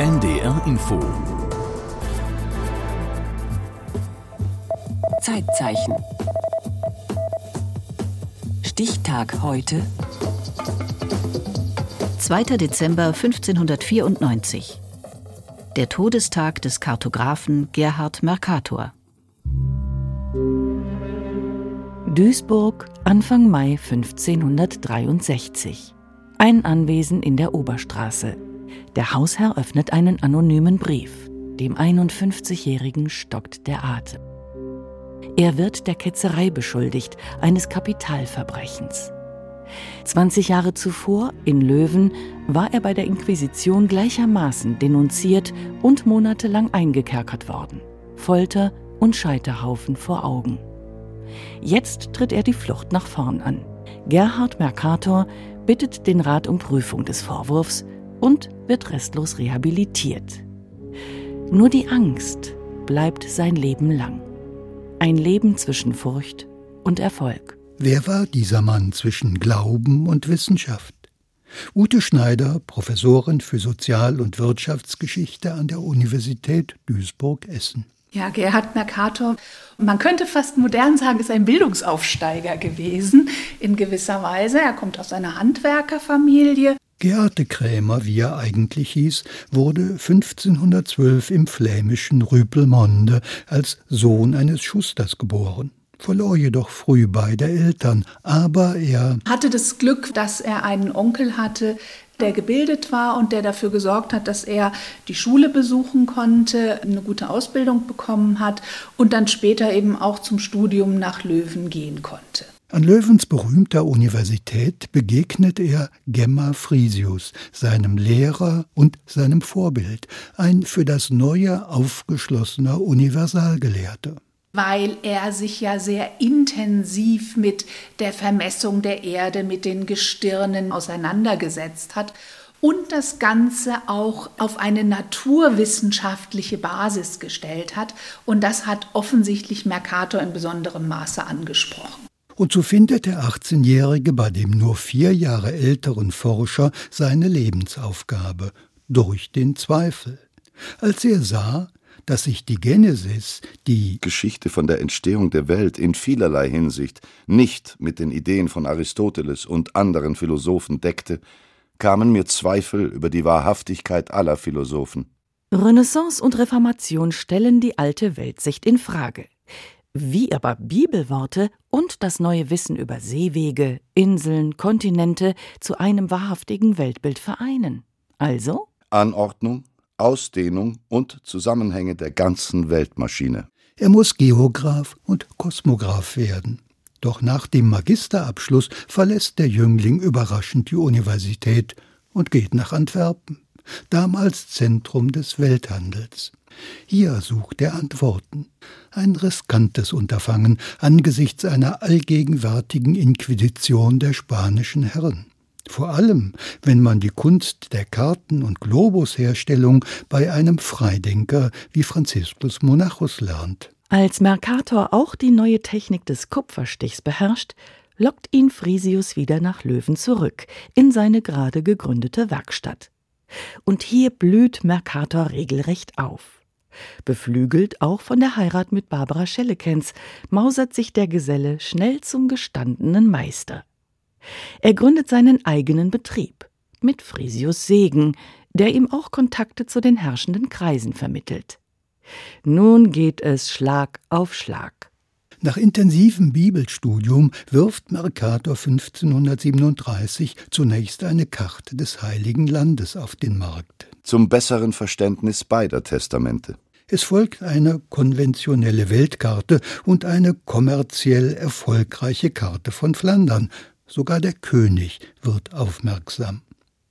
NDR Info. Zeitzeichen. Stichtag heute. 2. Dezember 1594. Der Todestag des Kartografen Gerhard Mercator. Duisburg, Anfang Mai 1563. Ein Anwesen in der Oberstraße. Der Hausherr öffnet einen anonymen Brief. Dem 51-Jährigen stockt der Atem. Er wird der Ketzerei beschuldigt, eines Kapitalverbrechens. 20 Jahre zuvor, in Löwen, war er bei der Inquisition gleichermaßen denunziert und monatelang eingekerkert worden. Folter und Scheiterhaufen vor Augen. Jetzt tritt er die Flucht nach vorn an. Gerhard Mercator bittet den Rat um Prüfung des Vorwurfs und wird restlos rehabilitiert. Nur die Angst bleibt sein Leben lang. Ein Leben zwischen Furcht und Erfolg. Wer war dieser Mann zwischen Glauben und Wissenschaft? Ute Schneider, Professorin für Sozial- und Wirtschaftsgeschichte an der Universität Duisburg-Essen. Ja, Gerhard Mercator, man könnte fast modern sagen, ist ein Bildungsaufsteiger gewesen, in gewisser Weise. Er kommt aus einer Handwerkerfamilie. Geerte Krämer, wie er eigentlich hieß, wurde 1512 im flämischen Rüpelmonde als Sohn eines Schusters geboren. Verlor jedoch früh beide Eltern, aber er hatte das Glück, dass er einen Onkel hatte, der gebildet war und der dafür gesorgt hat, dass er die Schule besuchen konnte, eine gute Ausbildung bekommen hat und dann später eben auch zum Studium nach Löwen gehen konnte. An Löwens berühmter Universität begegnet er Gemma Frisius, seinem Lehrer und seinem Vorbild, ein für das Neue aufgeschlossener Universalgelehrter. Weil er sich ja sehr intensiv mit der Vermessung der Erde, mit den Gestirnen auseinandergesetzt hat und das Ganze auch auf eine naturwissenschaftliche Basis gestellt hat. Und das hat offensichtlich Mercator in besonderem Maße angesprochen. Und so findet der 18-Jährige bei dem nur 4 Jahre älteren Forscher seine Lebensaufgabe durch den Zweifel. Als er sah, dass sich die Genesis, die Geschichte von der Entstehung der Welt, in vielerlei Hinsicht nicht mit den Ideen von Aristoteles und anderen Philosophen deckte, kamen mir Zweifel über die Wahrhaftigkeit aller Philosophen. Renaissance und Reformation stellen die alte Weltsicht in Frage. Wie aber Bibelworte und das neue Wissen über Seewege, Inseln, Kontinente zu einem wahrhaftigen Weltbild vereinen? Also? Anordnung, Ausdehnung und Zusammenhänge der ganzen Weltmaschine. Er muss Geograph und Kosmograph werden. Doch nach dem Magisterabschluss verlässt der Jüngling überraschend die Universität und geht nach Antwerpen, damals Zentrum des Welthandels. Hier sucht er Antworten. Ein riskantes Unterfangen angesichts einer allgegenwärtigen Inquisition der spanischen Herren. Vor allem, wenn man die Kunst der Karten- und Globusherstellung bei einem Freidenker wie Franziskus Monachus lernt. Als Mercator auch die neue Technik des Kupferstichs beherrscht, lockt ihn Frisius wieder nach Löwen zurück, in seine gerade gegründete Werkstatt. Und hier blüht Mercator regelrecht auf. Beflügelt auch von der Heirat mit Barbara Schellekens, mausert sich der Geselle schnell zum gestandenen Meister. Er gründet seinen eigenen Betrieb, mit Frisius' Segen, der ihm auch Kontakte zu den herrschenden Kreisen vermittelt. Nun geht es Schlag auf Schlag. Nach intensivem Bibelstudium wirft Mercator 1537 zunächst eine Karte des Heiligen Landes auf den Markt. Zum besseren Verständnis beider Testamente. Es folgt eine konventionelle Weltkarte und eine kommerziell erfolgreiche Karte von Flandern. Sogar der König wird aufmerksam.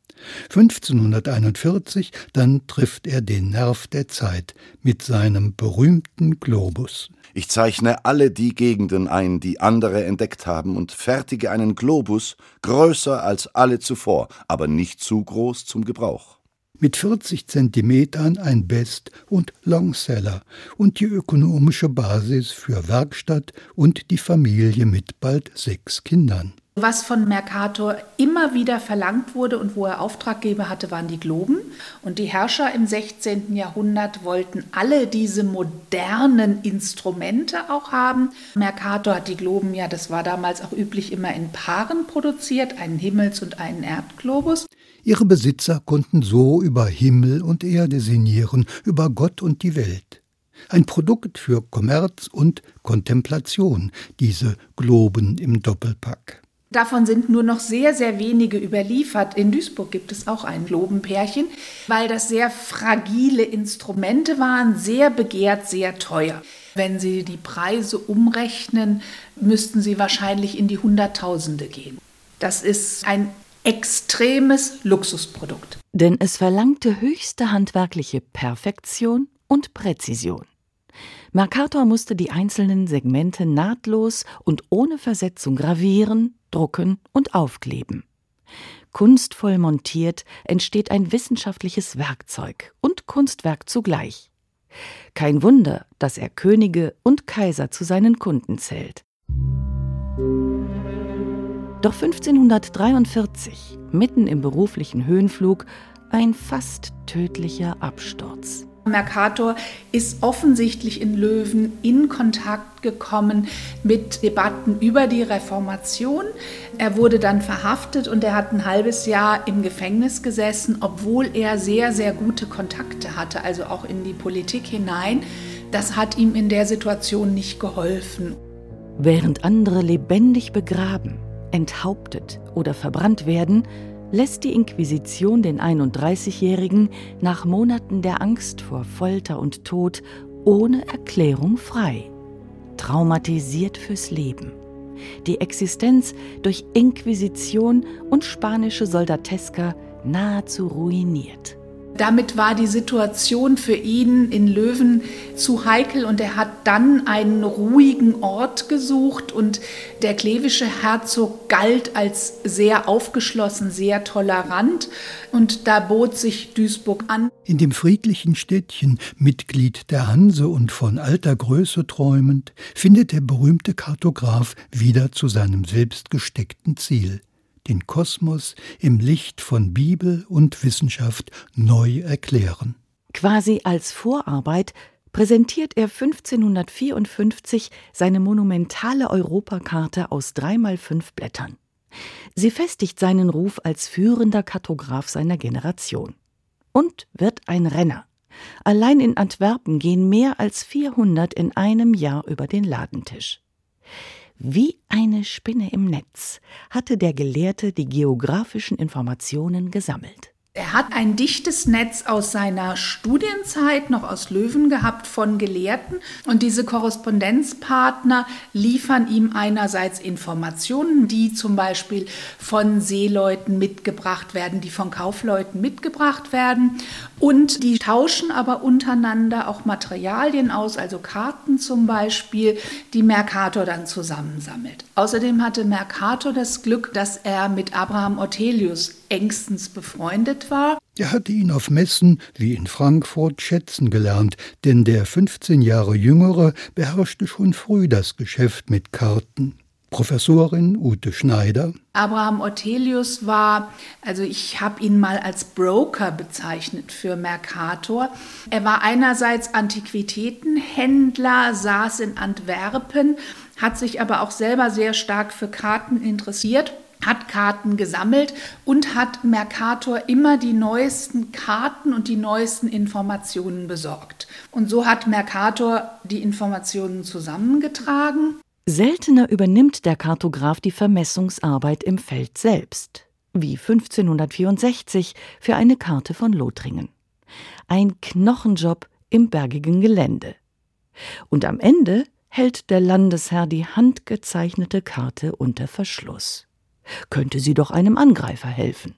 1541, dann trifft er den Nerv der Zeit mit seinem berühmten Globus. Ich zeichne alle die Gegenden ein, die andere entdeckt haben, und fertige einen Globus größer als alle zuvor, aber nicht zu groß zum Gebrauch. Mit 40 Zentimetern ein Best- und Longseller und die ökonomische Basis für Werkstatt und die Familie mit bald 6 Kindern. Was von Mercator immer wieder verlangt wurde und wo er Auftraggeber hatte, waren die Globen. Und die Herrscher im 16. Jahrhundert wollten alle diese modernen Instrumente auch haben. Mercator hat die Globen, ja, das war damals auch üblich, immer in Paaren produziert, einen Himmels- und einen Erdglobus. Ihre Besitzer konnten so über Himmel und Erde sinnieren, über Gott und die Welt. Ein Produkt für Kommerz und Kontemplation, diese Globen im Doppelpack. Davon sind nur noch sehr, sehr wenige überliefert. In Duisburg gibt es auch ein Globenpärchen, weil das sehr fragile Instrumente waren, sehr begehrt, sehr teuer. Wenn Sie die Preise umrechnen, müssten Sie wahrscheinlich in die Hunderttausende gehen. Das ist ein extremes Luxusprodukt. Denn es verlangte höchste handwerkliche Perfektion und Präzision. Mercator musste die einzelnen Segmente nahtlos und ohne Versetzung gravieren, drucken und aufkleben. Kunstvoll montiert entsteht ein wissenschaftliches Werkzeug und Kunstwerk zugleich. Kein Wunder, dass er Könige und Kaiser zu seinen Kunden zählt. Doch 1543, mitten im beruflichen Höhenflug, ein fast tödlicher Absturz. Mercator ist offensichtlich in Löwen in Kontakt gekommen mit Debatten über die Reformation. Er wurde dann verhaftet und er hat ein halbes Jahr im Gefängnis gesessen, obwohl er sehr, sehr gute Kontakte hatte, also auch in die Politik hinein. Das hat ihm in der Situation nicht geholfen. Während andere lebendig begraben, enthauptet oder verbrannt werden, lässt die Inquisition den 31-Jährigen nach Monaten der Angst vor Folter und Tod ohne Erklärung frei. Traumatisiert fürs Leben. Die Existenz durch Inquisition und spanische Soldateska nahezu ruiniert. Damit war die Situation für ihn in Löwen zu heikel und er hat dann einen ruhigen Ort gesucht und der klevische Herzog galt als sehr aufgeschlossen, sehr tolerant und da bot sich Duisburg an. In dem friedlichen Städtchen, Mitglied der Hanse und von alter Größe träumend, findet der berühmte Kartograf wieder zu seinem selbst gesteckten Ziel. Den Kosmos im Licht von Bibel und Wissenschaft neu erklären. Quasi als Vorarbeit präsentiert er 1554 seine monumentale Europakarte aus 3x5 Blättern. Sie festigt seinen Ruf als führender Kartograf seiner Generation. Und wird ein Renner. Allein in Antwerpen gehen mehr als 400 in einem Jahr über den Ladentisch. Wie eine Spinne im Netz hatte der Gelehrte die geografischen Informationen gesammelt. Er hat ein dichtes Netz aus seiner Studienzeit, noch aus Löwen gehabt, von Gelehrten. Und diese Korrespondenzpartner liefern ihm einerseits Informationen, die zum Beispiel von Seeleuten mitgebracht werden, die von Kaufleuten mitgebracht werden. Und die tauschen aber untereinander auch Materialien aus, also Karten zum Beispiel, die Mercator dann zusammensammelt. Außerdem hatte Mercator das Glück, dass er mit Abraham Ortelius engstens befreundet war. Er hatte ihn auf Messen wie in Frankfurt schätzen gelernt, denn der 15 Jahre Jüngere beherrschte schon früh das Geschäft mit Karten. Professorin Ute Schneider. Abraham Ortelius war, also ich habe ihn mal als Broker bezeichnet für Mercator. Er war einerseits Antiquitätenhändler, saß in Antwerpen, hat sich aber auch selber sehr stark für Karten interessiert, hat Karten gesammelt und hat Mercator immer die neuesten Karten und die neuesten Informationen besorgt. Und so hat Mercator die Informationen zusammengetragen. Seltener übernimmt der Kartograf die Vermessungsarbeit im Feld selbst, wie 1564 für eine Karte von Lothringen. Ein Knochenjob im bergigen Gelände. Und am Ende hält der Landesherr die handgezeichnete Karte unter Verschluss. Könnte sie doch einem Angreifer helfen.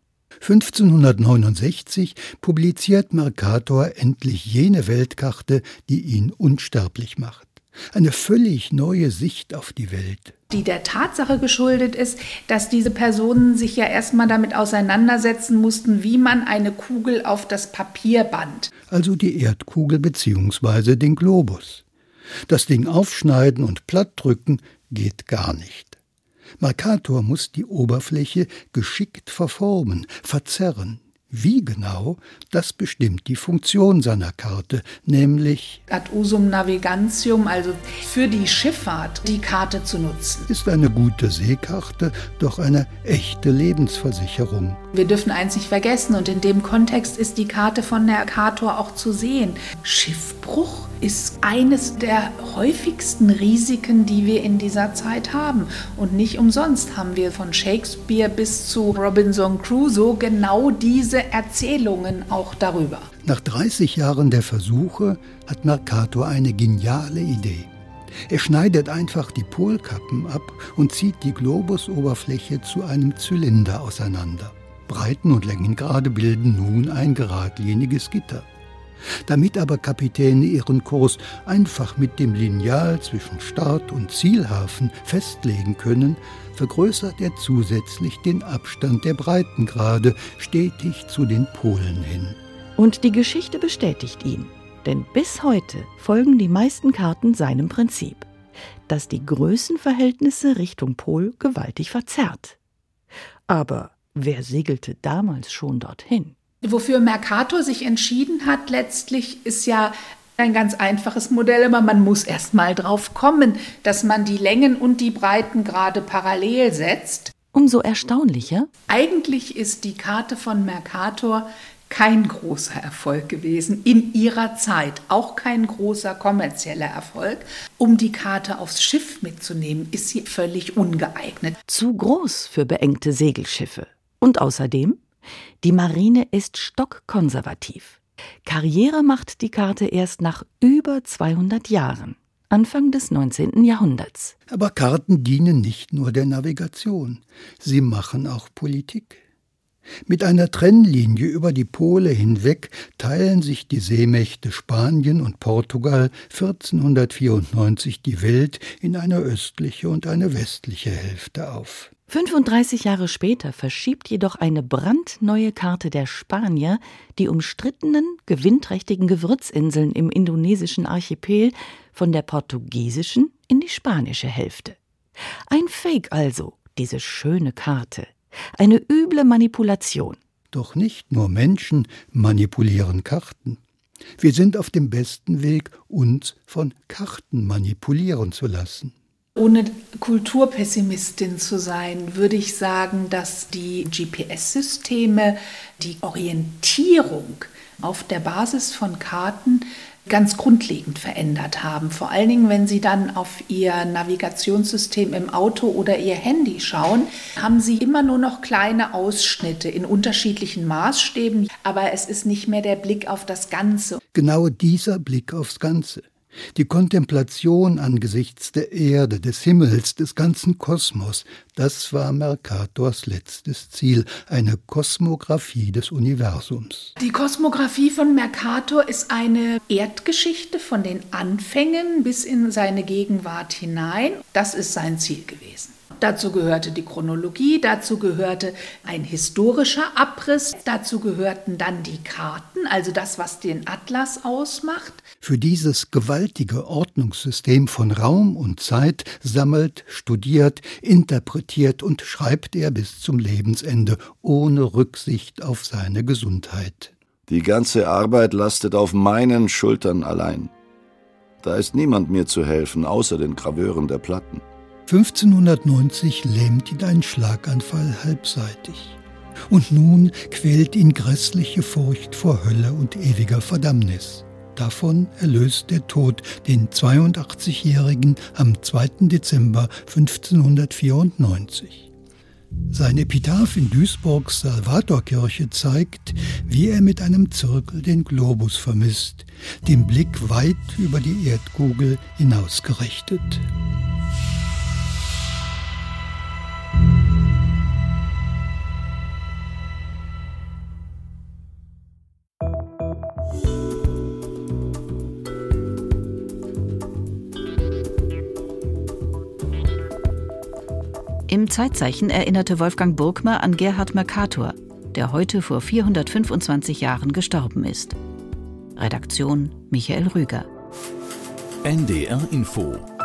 1569 publiziert Mercator endlich jene Weltkarte, die ihn unsterblich macht. Eine völlig neue Sicht auf die Welt. Die der Tatsache geschuldet ist, dass diese Personen sich ja erstmal damit auseinandersetzen mussten, wie man eine Kugel auf das Papier band. Also die Erdkugel bzw. den Globus. Das Ding aufschneiden und plattdrücken geht gar nicht. Mercator muss die Oberfläche geschickt verformen, verzerren. Wie genau, das bestimmt die Funktion seiner Karte, nämlich ad usum navigantium, also für die Schifffahrt die Karte zu nutzen. Ist eine gute Seekarte doch eine echte Lebensversicherung. Wir dürfen eins nicht vergessen und in dem Kontext ist die Karte von Mercator auch zu sehen. Schiffbruch ist eines der häufigsten Risiken, die wir in dieser Zeit haben. Und nicht umsonst haben wir von Shakespeare bis zu Robinson Crusoe genau diese Erzählungen auch darüber. Nach 30 Jahren der Versuche hat Mercator eine geniale Idee. Er schneidet einfach die Polkappen ab und zieht die Globusoberfläche zu einem Zylinder auseinander. Breiten und Längengrade bilden nun ein geradliniges Gitter. Damit aber Kapitäne ihren Kurs einfach mit dem Lineal zwischen Start- und Zielhafen festlegen können, vergrößert er zusätzlich den Abstand der Breitengrade stetig zu den Polen hin. Und die Geschichte bestätigt ihn, denn bis heute folgen die meisten Karten seinem Prinzip, das die Größenverhältnisse Richtung Pol gewaltig verzerrt. Aber wer segelte damals schon dorthin? Wofür Mercator sich entschieden hat letztlich, ist ja ein ganz einfaches Modell, aber man muss erst mal drauf kommen, dass man die Längen und die Breiten gerade parallel setzt. Umso erstaunlicher. Eigentlich ist die Karte von Mercator kein großer Erfolg gewesen in ihrer Zeit, auch kein großer kommerzieller Erfolg. Um die Karte aufs Schiff mitzunehmen, ist sie völlig ungeeignet. Zu groß für beengte Segelschiffe. Und außerdem, die Marine ist stockkonservativ. Karriere macht die Karte erst nach über 200 Jahren, Anfang des 19. Jahrhunderts. Aber Karten dienen nicht nur der Navigation, sie machen auch Politik. Mit einer Trennlinie über die Pole hinweg teilen sich die Seemächte Spanien und Portugal 1494 die Welt in eine östliche und eine westliche Hälfte auf. 35 Jahre später verschiebt jedoch eine brandneue Karte der Spanier die umstrittenen, gewinnträchtigen Gewürzinseln im indonesischen Archipel von der portugiesischen in die spanische Hälfte. Ein Fake also, diese schöne Karte. Eine üble Manipulation. Doch nicht nur Menschen manipulieren Karten. Wir sind auf dem besten Weg, uns von Karten manipulieren zu lassen. Ohne Kulturpessimistin zu sein, würde ich sagen, dass die GPS-Systeme die Orientierung auf der Basis von Karten ganz grundlegend verändert haben. Vor allen Dingen, wenn Sie dann auf Ihr Navigationssystem im Auto oder Ihr Handy schauen, haben Sie immer nur noch kleine Ausschnitte in unterschiedlichen Maßstäben, aber es ist nicht mehr der Blick auf das Ganze. Genau dieser Blick aufs Ganze. Die Kontemplation angesichts der Erde, des Himmels, des ganzen Kosmos, das war Mercators letztes Ziel, eine Kosmographie des Universums. Die Kosmographie von Mercator ist eine Erdgeschichte von den Anfängen bis in seine Gegenwart hinein. Das ist sein Ziel gewesen. Dazu gehörte die Chronologie, dazu gehörte ein historischer Abriss, dazu gehörten dann die Karten, also das, was den Atlas ausmacht. Für dieses gewaltige Ordnungssystem von Raum und Zeit sammelt, studiert, interpretiert und schreibt er bis zum Lebensende, ohne Rücksicht auf seine Gesundheit. Die ganze Arbeit lastet auf meinen Schultern allein. Da ist niemand mir zu helfen, außer den Graveuren der Platten. 1590 lähmt ihn ein Schlaganfall halbseitig. Und nun quält ihn grässliche Furcht vor Hölle und ewiger Verdammnis. Davon erlöst der Tod den 82-Jährigen am 2. Dezember 1594. Sein Epitaph in Duisburgs Salvatorkirche zeigt, wie er mit einem Zirkel den Globus vermisst, den Blick weit über die Erdkugel hinausgerichtet. Im Zeitzeichen erinnerte Wolfgang Burgmer an Gerhard Mercator, der heute vor 425 Jahren gestorben ist. Redaktion Michael Rüger. NDR Info